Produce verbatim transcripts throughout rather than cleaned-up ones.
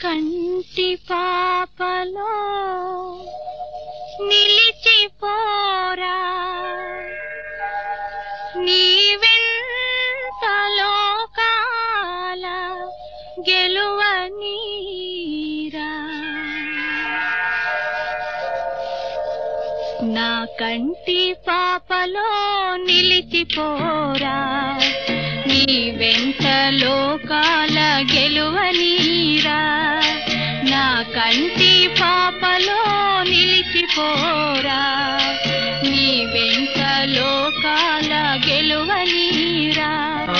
కంటి పాపలో నిలిచిపోరా నీ వెంట లోకాల గెలువనీరా నా కంటి పాపలో నిలిచిపోరా నీ వెంట లోకాల గెలువనీరా నా కంటి పాపలో నిలిచిపోరా నీ వెంట లోకాల గెలువనీరా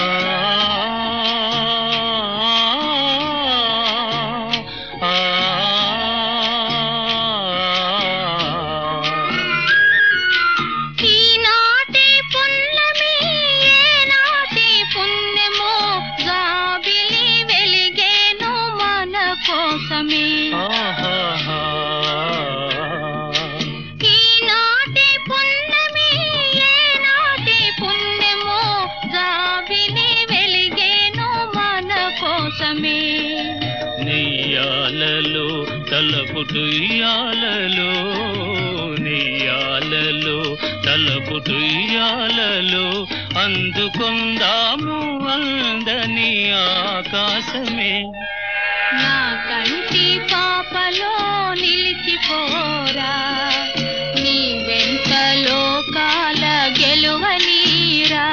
ఈనాటి పున్నమి ఏనాటి పుణ్యమో జాబిలి వెలిగేను మన కోసమే నెయ్యాలలో తలపుటుయ్యాలలో నెయ్యాలలో తలపుటుయ్యాలలో అందుకొందాము అందని ఆకాశమే నా కంటి పాపలో నిలిచిపోరా నీ వెంట లోకాల గెలువనీరా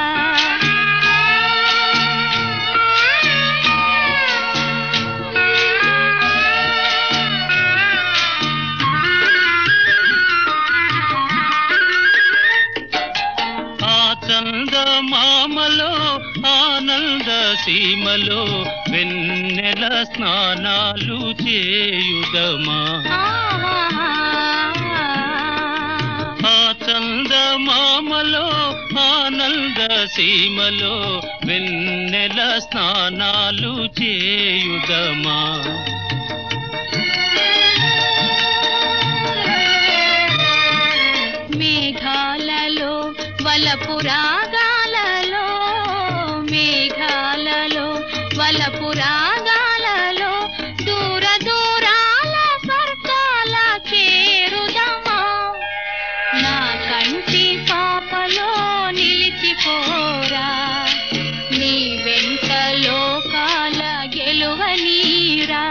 ఆ చందమామలో ఆనంద సీమలో వెన్నెల స్నానాలు చేయుదమా ఆ చందమామలో ఆనంద సీమలో వెన్నెల స్నానాలు చేయుదమా మేఘాలలో వలపు రాగాలలో మేఘాలలో వలపు రాగాలలో దూర దూరాల స్వర్గాల చేరుదమా నా కంటి పాపలో నిలిచిపోరా నీ వెంట లోకాల గెలువనీరా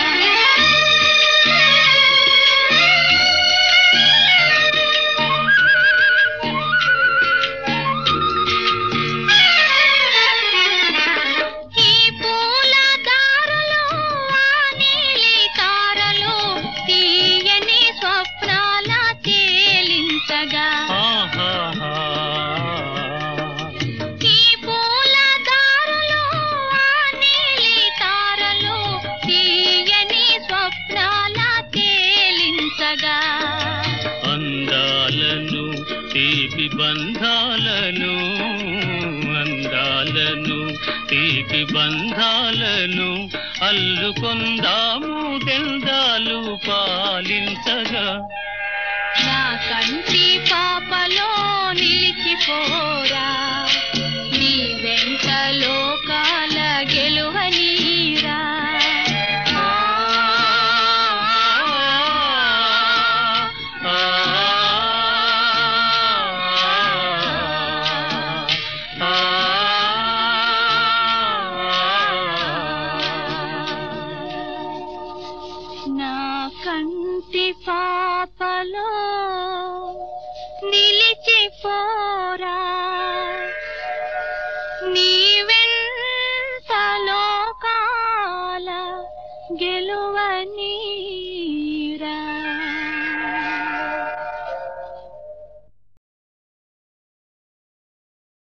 అందాలను తీపి బంధాలను అందాలను తీపి బంధాలను అల్లుకొందాము దెల్దాలు పాలించగా నా కంటి పాపలో నిలిచిపోరా నీ వెంట లోకాల గెలువనీరా నా కంటి పాపలో నిలిచిపోరా నీ